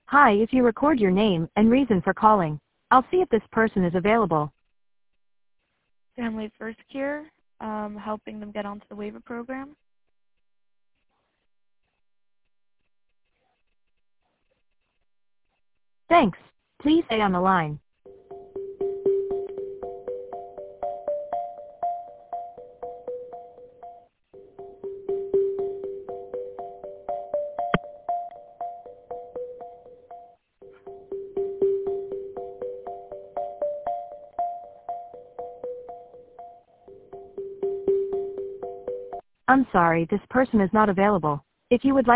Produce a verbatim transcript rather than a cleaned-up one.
Hi, if you record your name and reason for calling, I'll see if this person is available. Family First Care, um, helping them get onto the waiver program. Thanks. Please stay on the line. I'm sorry, this person is not available. If you would like